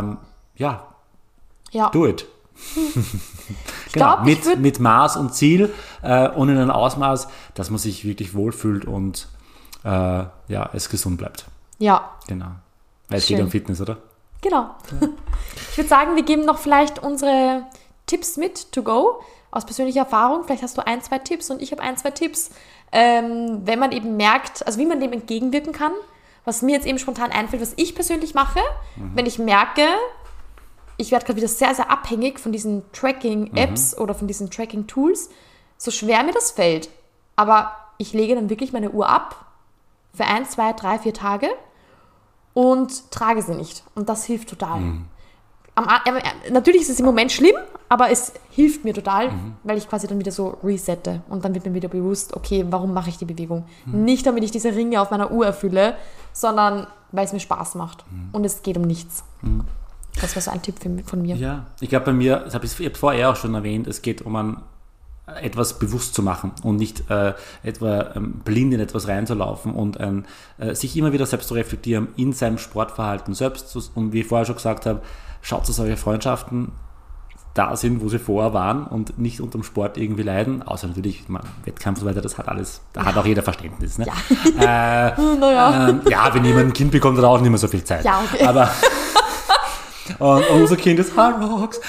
do it. Genau, mit Maß und Ziel und in einem Ausmaß, dass man sich wirklich wohlfühlt und es gesund bleibt. Ja. Genau. Weil es geht um Fitness, oder? Genau. Ja. Ich würde sagen, wir geben noch vielleicht unsere Tipps mit to go aus persönlicher Erfahrung. Vielleicht hast du 1, 2 Tipps und ich habe 1, 2 Tipps. Wenn man eben merkt, also wie man dem entgegenwirken kann, was mir jetzt eben spontan einfällt, was ich persönlich mache, wenn ich merke, ich werde gerade wieder sehr, sehr abhängig von diesen Tracking-Apps oder von diesen Tracking-Tools, so schwer mir das fällt. Aber ich lege dann wirklich meine Uhr ab für 1, 2, 3, 4 Tage und trage sie nicht. Und das hilft total. Natürlich ist es im Moment schlimm, aber es hilft mir total, weil ich quasi dann wieder so resette. Und dann wird mir wieder bewusst, okay, warum mache ich die Bewegung? Nicht, damit ich diese Ringe auf meiner Uhr erfülle, sondern weil es mir Spaß macht. Und es geht um nichts. Das war so ein Tipp von mir. Ja, ich glaube bei mir, das habe ich vorher auch schon erwähnt, es geht um etwas bewusst zu machen und nicht etwa blind in etwas reinzulaufen und sich immer wieder selbst zu reflektieren in seinem Sportverhalten selbst. Und wie ich vorher schon gesagt habe, schaut, dass eure Freundschaften da sind, wo sie vorher waren und nicht unterm Sport irgendwie leiden. Außer natürlich, Wettkampf und so weiter, das hat alles, da hat auch jeder Verständnis. Ne? Ja. Wenn jemand ein Kind bekommt, hat er auch nicht mehr so viel Zeit. Ja, okay. Aber und unser Kind ist Hard Rocks.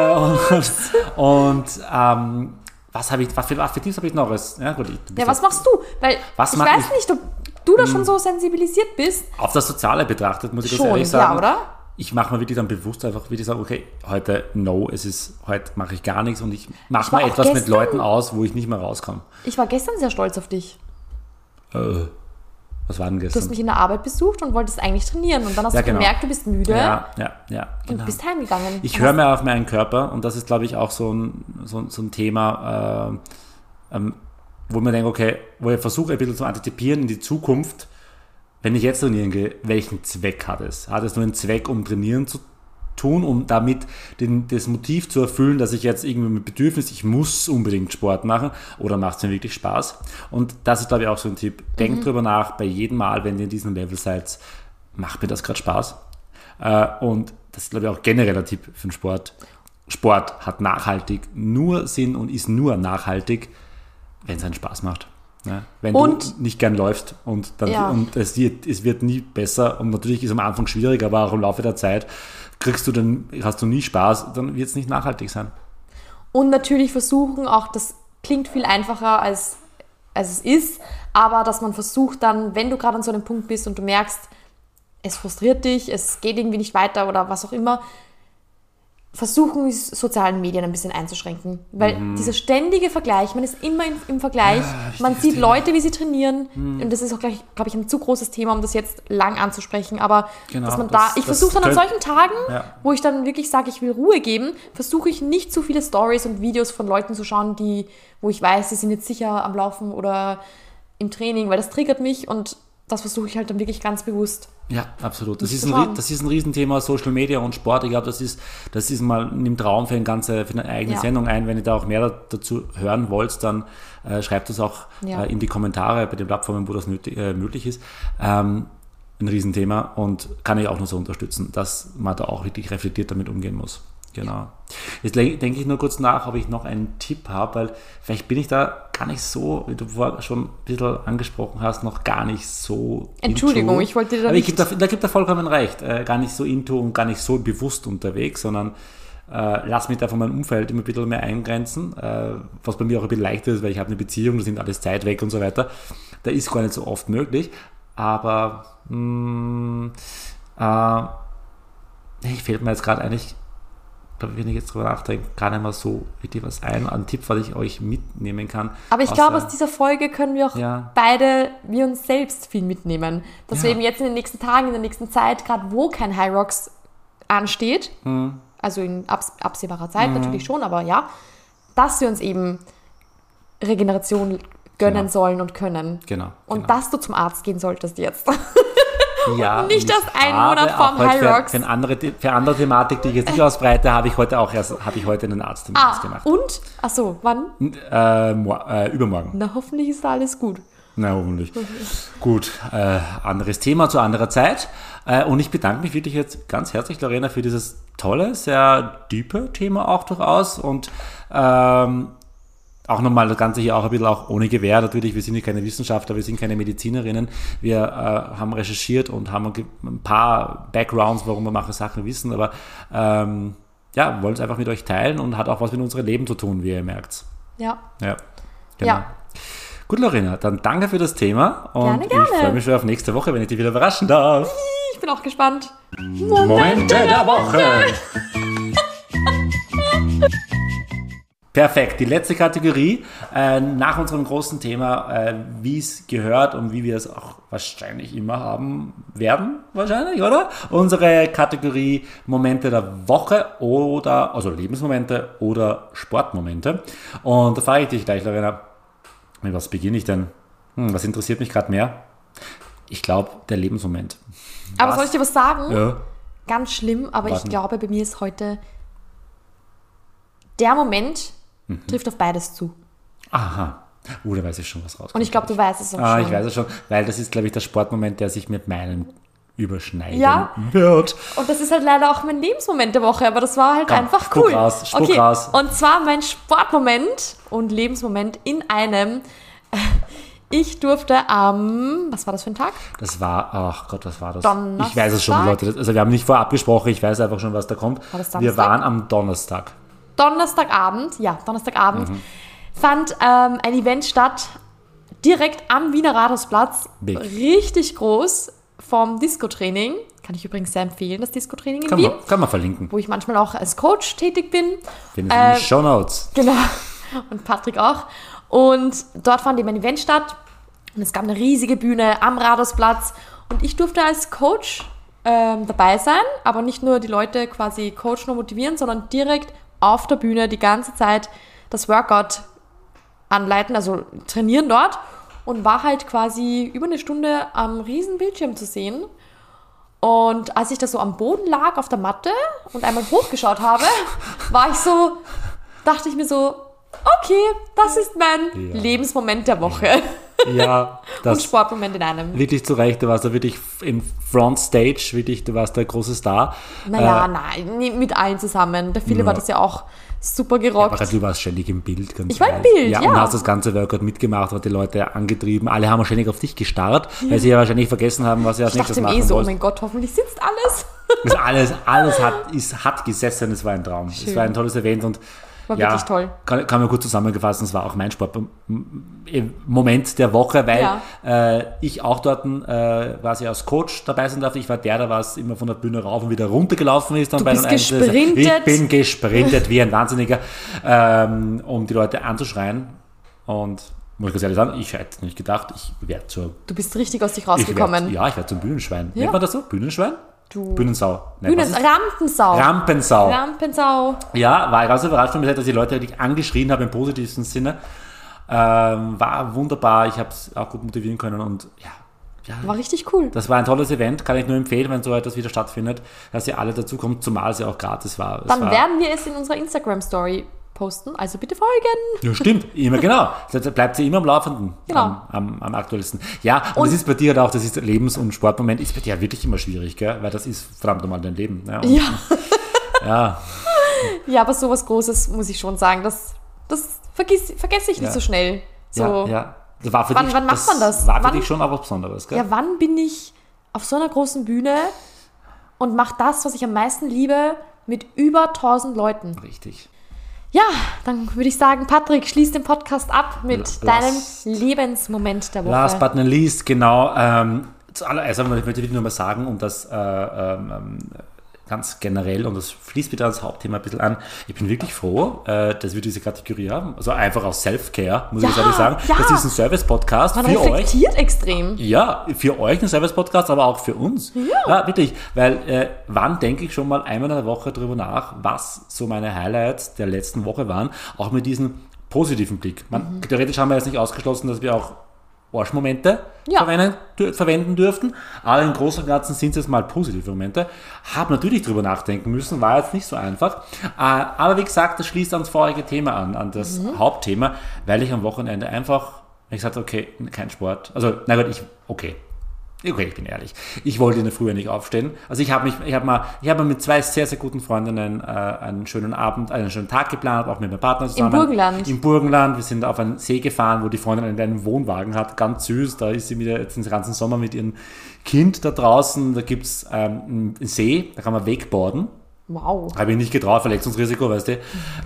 Was für Tipps habe ich noch? Was machst du? Weil ich weiß nicht, ob du da schon so sensibilisiert bist. Auf das Soziale betrachtet, muss ich ganz ehrlich sagen. Ja, oder? Ich mache mir wirklich dann bewusst einfach wirklich sagen, okay, heute heute mache ich gar nichts und ich mache mal etwas mit Leuten aus, wo ich nicht mehr rauskomme. Ich war gestern sehr stolz auf dich. Was war denn gestern? Du hast mich in der Arbeit besucht und wolltest eigentlich trainieren und dann hast du gemerkt, du bist müde genau. Und bist heimgegangen. Ich höre mehr auf meinen Körper und das ist, glaube ich, auch so ein Thema. wo ich mir denke, okay, wo ich versuche ein bisschen zu antizipieren in die Zukunft, wenn ich jetzt trainieren gehe, welchen Zweck hat es? Hat es nur einen Zweck, um trainieren zu tun, um damit das Motiv zu erfüllen, dass ich jetzt irgendwie mit Bedürfnis, ich muss unbedingt Sport machen, oder macht es mir wirklich Spaß? Und das ist, glaube ich, auch so ein Tipp. Denkt drüber nach, bei jedem Mal, wenn ihr in diesem Level seid, macht mir das gerade Spaß? Und das ist, glaube ich, auch generell ein Tipp für den Sport. Sport hat nachhaltig nur Sinn und ist nur nachhaltig, wenn es einen Spaß macht. Ja, wenn du nicht gern läufst und es wird nie besser, und natürlich ist es am Anfang schwierig, aber auch im Laufe der Zeit hast du nie Spaß, dann wird es nicht nachhaltig sein. Und natürlich versuchen auch, das klingt viel einfacher als es ist, aber dass man versucht dann, wenn du gerade an so einem Punkt bist und du merkst, es frustriert dich, es geht irgendwie nicht weiter oder was auch immer, versuchen, die sozialen Medien ein bisschen einzuschränken. Weil dieser ständige Vergleich, man ist immer im Vergleich, man sieht Leute, wie sie trainieren, und das ist auch gleich, glaube ich, ein zu großes Thema, um das jetzt lang anzusprechen, aber dass man ich versuche dann an solchen Tagen, wo ich dann wirklich sage, ich will Ruhe geben, versuche ich nicht zu viele Stories und Videos von Leuten zu schauen, wo ich weiß, sie sind jetzt sicher am Laufen oder im Training, weil das triggert mich, und das versuche ich halt dann wirklich ganz bewusst. Ja, absolut. Das ist ein Riesenthema, Social Media und Sport. Ich glaube, das ist mal nimmt Raum für eine eigene Sendung ein. Wenn ihr da auch mehr dazu hören wollt, dann schreibt es auch in die Kommentare bei den Plattformen, wo das möglich ist. Ein Riesenthema, und kann ich auch nur so unterstützen, dass man da auch wirklich reflektiert damit umgehen muss. Genau. Jetzt denke ich nur kurz nach, ob ich noch einen Tipp habe, weil vielleicht bin ich da gar nicht so, wie du vorher schon ein bisschen angesprochen hast, noch gar nicht so Entschuldigung, ich wollte dir da nicht... Da gibt er vollkommen recht. Gar nicht so into und gar nicht so bewusst unterwegs, sondern lass mich da von meinem Umfeld immer ein bisschen mehr eingrenzen, was bei mir auch ein bisschen leichter ist, weil ich habe eine Beziehung, da sind alles Zeit weg und so weiter. Da ist gar nicht so oft möglich, aber ich fällt mir jetzt gerade eigentlich, wenn ich jetzt drüber nachdenke, gar nicht mal so richtig was ein Tipp, was ich euch mitnehmen kann. Aber ich glaube, aus dieser Folge können wir auch beide, wir uns selbst viel mitnehmen. Dass wir eben jetzt in den nächsten Tagen, in der nächsten Zeit, gerade wo kein High Rocks ansteht, also in absehbarer Zeit natürlich schon, aber dass wir uns eben Regeneration gönnen sollen und können. Genau. Und dass du zum Arzt gehen solltest jetzt. Ja, nicht das ein Monat vorm High Rocks. Für andere Thematik, die ich jetzt nicht ausbreite, habe ich heute einen Arzttermin gemacht. Und? Achso, wann? Übermorgen. Na, hoffentlich ist da alles gut. Na, hoffentlich. Gut, anderes Thema zu anderer Zeit. Und ich bedanke mich wirklich jetzt ganz herzlich, Lorena, für dieses tolle, sehr tiefe Thema auch durchaus. Und auch nochmal das Ganze hier auch ein bisschen auch ohne Gewehr. Natürlich, wir sind hier keine Wissenschaftler, wir sind keine Medizinerinnen. Wir haben recherchiert und haben ein paar Backgrounds, warum wir manche Sachen wissen. Aber wollen es einfach mit euch teilen, und hat auch was mit unserem Leben zu tun, wie ihr merkt. Ja. Ja, genau. Ja. Gut, Lorena, dann danke für das Thema. Und gerne. Ich freue mich schon auf nächste Woche, wenn ich dich wieder überraschen darf. Ich bin auch gespannt. Momente der Woche. Perfekt, die letzte Kategorie nach unserem großen Thema, wie es gehört und wie wir es auch wahrscheinlich immer haben werden, wahrscheinlich, oder? Unsere Kategorie Momente der Woche also Lebensmomente oder Sportmomente. Und da frage ich dich gleich, Lorena, mit was beginne ich denn? Was interessiert mich gerade mehr? Ich glaube, der Lebensmoment. Aber soll ich dir was sagen? Ja. Ganz schlimm, aber ich glaube, bei mir ist heute der Moment, trifft auf beides zu. Aha. Da weiß ich schon, was rauskommt. Und ich glaube, du weißt es auch schon. Ich weiß es schon, weil das ist, glaube ich, der Sportmoment, der sich mit meinem überschneiden wird. Und das ist halt leider auch mein Lebensmoment der Woche, aber das war halt einfach cool. Spuck raus. Und zwar mein Sportmoment und Lebensmoment in einem... Ich durfte was war das für ein Tag? Das war, ach Gott, was war das? Donnerstag? Ich weiß es schon, Leute. Also wir haben nicht vorab gesprochen, ich weiß einfach schon, was da kommt. War das Donnerstag? Wir waren am Donnerstag. Donnerstagabend fand ein Event statt, direkt am Wiener Rathausplatz. Big. Richtig groß, vom Disco-Training. Kann ich übrigens sehr empfehlen, das Disco-Training in Wien. Kann man verlinken. Wo ich manchmal auch als Coach tätig bin. Findest du in den Shownotes. Genau. Und Patrick auch. Und dort fand eben ein Event statt. Und es gab eine riesige Bühne am Rathausplatz. Und ich durfte als Coach dabei sein, aber nicht nur die Leute quasi coachen und motivieren, sondern direkt auf der Bühne die ganze Zeit das Workout anleiten, also trainieren dort und war halt quasi über eine Stunde am riesen Bildschirm zu sehen. Und als ich da so am Boden lag auf der Matte und einmal hochgeschaut habe, dachte ich mir so, okay, das ist mein Lebensmoment der Woche. Ja, das und Sportmoment in einem. Wirklich zu Recht, du warst da wirklich im Frontstage, wirklich, du warst der große Star. Naja, nein, mit allen zusammen. Der Philipp hat das ja auch super gerockt. Aber du warst ständig im Bild. Ich war im Bild, ja. Und hast das ganze Workout mitgemacht, hat die Leute angetrieben. Alle haben wahrscheinlich auf dich gestarrt, weil sie ja wahrscheinlich vergessen haben, was sie als nächstes machen so, oh mein Gott, hoffentlich sitzt alles. Alles hat gesessen, es war ein Traum. Schön. Es war ein tolles Event und war wirklich toll. Kann man gut zusammengefasst, es war auch mein Sportmoment der Woche, weil ich auch dort quasi als Coach dabei sein darf. Ich war der was immer von der Bühne rauf und wieder runtergelaufen ist. Dann bist gesprintet. Ich bin gesprintet wie ein Wahnsinniger, um die Leute anzuschreien. Und muss ich ganz ehrlich sagen, ich hätte nicht gedacht, ich werde Du bist richtig aus dich rausgekommen. Ich werde zum Bühnenschwein. Nennt man das so? Bühnenschwein? Bühnensau. Rampensau. Ja, war ganz überrascht von mir, dass die Leute wirklich angeschrien haben im positivsten Sinne. War wunderbar, ich habe es auch gut motivieren können und war richtig cool. Das war ein tolles Event, kann ich nur empfehlen, wenn so etwas wieder stattfindet, dass ihr alle dazu kommt, zumal es ja auch gratis war. Dann werden wir es in unserer Instagram-Story posten, also bitte folgen. Ja, stimmt, immer genau. Da bleibt sie immer am Laufenden, genau. am aktuellsten. Ja, und das ist bei dir halt auch, das ist Lebens- und Sportmoment, ist bei dir wirklich immer schwierig, gell? Weil das ist verdammt nochmal dein Leben. Ja. Ja, aber sowas Großes muss ich schon sagen, das vergesse ich nicht so schnell. So. Ja. Das war für wann macht man das? War für dich schon auch was Besonderes, gell? Ja, wann bin ich auf so einer großen Bühne und mache das, was ich am meisten liebe, mit über 1000 Leuten? Richtig. Ja, dann würde ich sagen, Patrick, schließ den Podcast ab mit deinem Lebensmoment der Woche. Last but not least, genau. Zuallererst möchte ich nur mal sagen, um das ganz generell, und das fließt wieder ans Hauptthema ein bisschen an, ich bin wirklich froh, dass wir diese Kategorie haben. Also einfach aus Self-Care, muss ich ehrlich sagen. Ja. Das ist ein Service-Podcast Man für euch. Man reflektiert extrem. Ja, für euch ein Service-Podcast, aber auch für uns. Ja, wirklich. Weil wann denke ich schon mal einmal in der Woche drüber nach, was so meine Highlights der letzten Woche waren, auch mit diesem positiven Blick. Theoretisch haben wir jetzt nicht ausgeschlossen, dass wir auch Arschmomente verwenden dürften, aber im Großen und Ganzen sind es jetzt mal positive Momente. Habe natürlich drüber nachdenken müssen, war jetzt nicht so einfach. Aber wie gesagt, das schließt ans vorige Thema an das Hauptthema, weil ich am Wochenende einfach, ich gesagt, okay, kein Sport. Also, na gut, Okay, ich bin ehrlich. Ich wollte in der Früh nicht aufstehen. Also ich habe mal mit zwei sehr, sehr guten Freundinnen einen schönen Tag geplant, auch mit meinem Partner zusammen. Im Burgenland. Wir sind auf einen See gefahren, wo die Freundin einen Wohnwagen hat. Ganz süß. Da ist sie wieder jetzt den ganzen Sommer mit ihrem Kind da draußen. Da gibt es einen See, da kann man wakeboarden. Wow. Habe ich nicht getraut, Verletzungsrisiko, weißt du.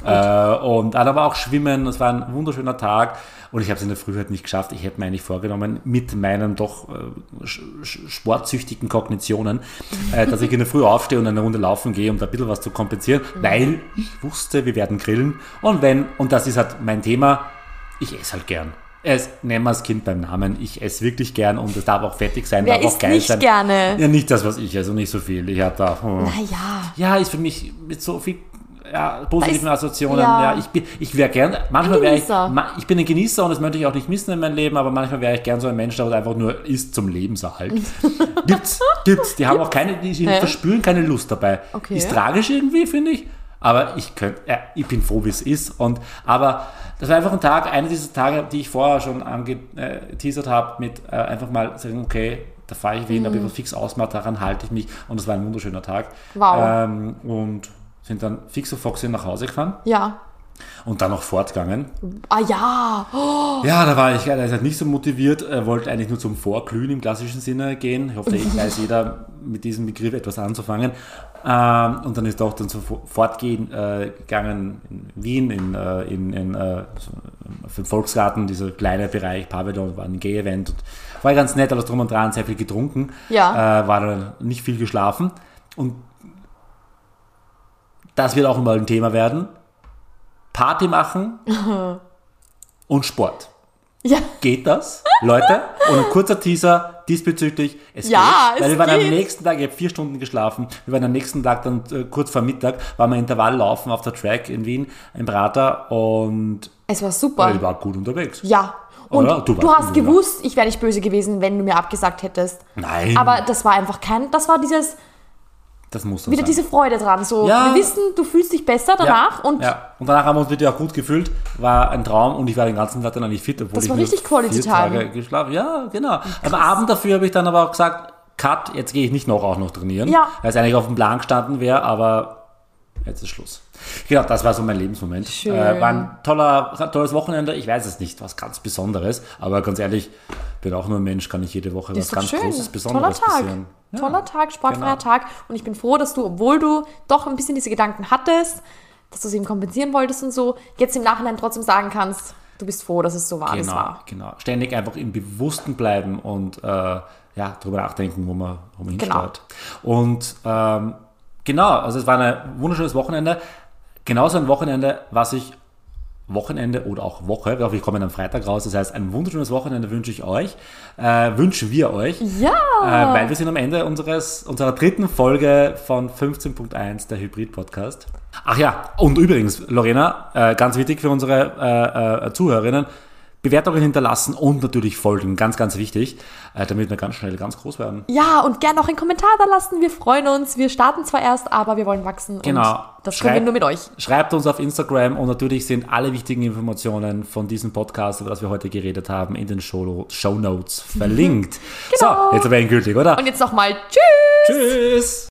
Und dann aber auch schwimmen. Es war ein wunderschöner Tag. Und ich habe es in der Früh halt nicht geschafft. Ich hätte mir eigentlich vorgenommen, mit meinen doch sportsüchtigen Kognitionen, dass ich in der Früh aufstehe und eine Runde laufen gehe, um da ein bisschen was zu kompensieren, weil ich wusste, wir werden grillen. Und das ist halt mein Thema, ich esse halt gern. Nennen wir das Kind beim Namen. Ich esse wirklich gern und es darf auch fettig sein, darf auch geil sein. Gerne? Ja, nicht das, was ich esse, nicht so viel. Ich habe da... Naja. Ja, ist für mich mit so viel positiven Assoziationen. Ja, ich wäre gern... Ich bin ein Genießer und das möchte ich auch nicht missen in meinem Leben, aber manchmal wäre ich gern so ein Mensch, der einfach nur isst zum Lebenserhalt. Gibt's. Die haben auch die verspüren keine Lust dabei. Okay. Ist tragisch irgendwie, finde ich. Aber ich bin froh, wie es ist. Aber das war einfach ein Tag, einer dieser Tage, die ich vorher schon angeteasert habe, mit einfach mal sagen, okay, da fahre ich Wien, da bin ich fix ausmacht, daran halte ich mich. Und das war ein wunderschöner Tag. Wow. Und sind dann fix und foxy nach Hause gefahren. Ja. Und dann noch fortgegangen. Ah ja. Oh. Ja, da war ich halt nicht so motiviert, wollte eigentlich nur zum Vorglühen im klassischen Sinne gehen. Ich hoffe, weiß mit diesem Begriff etwas anzufangen. Und dann ist doch dann so fortgegangen in Wien, für den Volksgarten, dieser kleine Bereich, Pavillon, war ein Gay-Event. War ganz nett, alles drum und dran, sehr viel getrunken. Ja. War dann nicht viel geschlafen. Und das wird auch mal ein Thema werden. Party machen und Sport. Ja. Geht das, Leute? Und ein kurzer Teaser diesbezüglich. Es geht. Weil wir waren am nächsten Tag, ich habe 4 Stunden geschlafen, wir waren am nächsten Tag dann kurz vor Mittag, waren wir Intervalllaufen auf der Track in Wien, im Prater und Es war super. Ich war gut unterwegs. Ja. Und du hast gewusst, ich wäre nicht böse gewesen, wenn du mir abgesagt hättest. Nein. Aber das war einfach das war dieses... Das muss wieder sein. Diese Freude dran. So, wir wissen, du fühlst dich besser danach. Und danach haben wir uns wirklich auch gut gefühlt. War ein Traum und ich war den ganzen Tag dann eigentlich fit. Obwohl das war richtig Quality Time. Geschlafen. Ja, genau. Am Abend dafür habe ich dann aber auch gesagt, Cut, jetzt gehe ich nicht auch noch trainieren. Ja. Weil es eigentlich auf dem Plan gestanden wäre, aber jetzt ist Schluss. Genau, das war so mein Lebensmoment. Schön. War ein tolles Wochenende. Ich weiß es nicht, was ganz Besonderes. Aber ganz ehrlich, bin auch nur ein Mensch, kann nicht jede Woche was ganz Großes, Besonderes passieren. Ja, toller Tag, sportfreier Tag. Und ich bin froh, dass du, obwohl du doch ein bisschen diese Gedanken hattest, dass du es eben kompensieren wolltest und so, jetzt im Nachhinein trotzdem sagen kannst, du bist froh, dass es so war, wie es war. Genau. Ständig einfach im Bewussten bleiben und darüber nachdenken, wo man hinsteuert. Und also es war ein wunderschönes Wochenende. Genauso ein Wochenende, Wochenende oder auch Woche, ich hoffe, ich komme am Freitag raus, das heißt, ein wunderschönes Wochenende wünschen wir euch. Ja! Weil wir sind am Ende unserer dritten Folge von 15.1, der Hybrid-Podcast. Ach ja, und übrigens, Lorena, ganz wichtig für unsere Zuhörerinnen, Bewertungen hinterlassen und natürlich folgen, ganz, ganz wichtig, damit wir ganz schnell ganz groß werden. Ja, und gerne auch einen Kommentar da lassen, wir freuen uns, wir starten zwar erst, aber wir wollen wachsen und das können wir nur mit euch. Schreibt uns auf Instagram und natürlich sind alle wichtigen Informationen von diesem Podcast, über das wir heute geredet haben, in den Shownotes verlinkt. Genau. So, jetzt aber endgültig, oder? Und jetzt nochmal Tschüss! Tschüss!